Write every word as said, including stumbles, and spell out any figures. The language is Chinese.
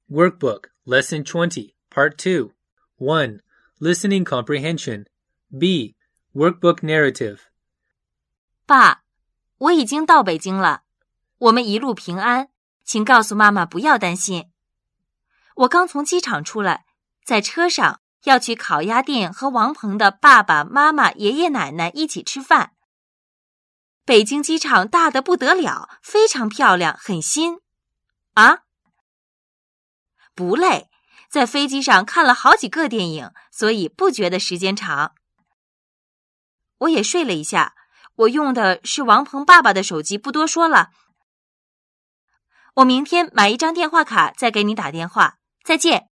Workbook, Lesson twenty, Part two. one. Listening Comprehension. B. Workbook Narrative. 爸，我已经到北京了，我们一路平安，请告诉妈妈不要担心。我刚从机场出来，在车上要去烤鸭店和王鹏的爸爸妈妈、爷爷奶奶一起吃饭。北京机场大得不得了，非常漂亮，很新。啊？不累，在飞机上看了好几个电影，所以不觉得时间长。我也睡了一下，我用的是王鹏爸爸的手机，不多说了。我明天买一张电话卡再给你打电话，再见。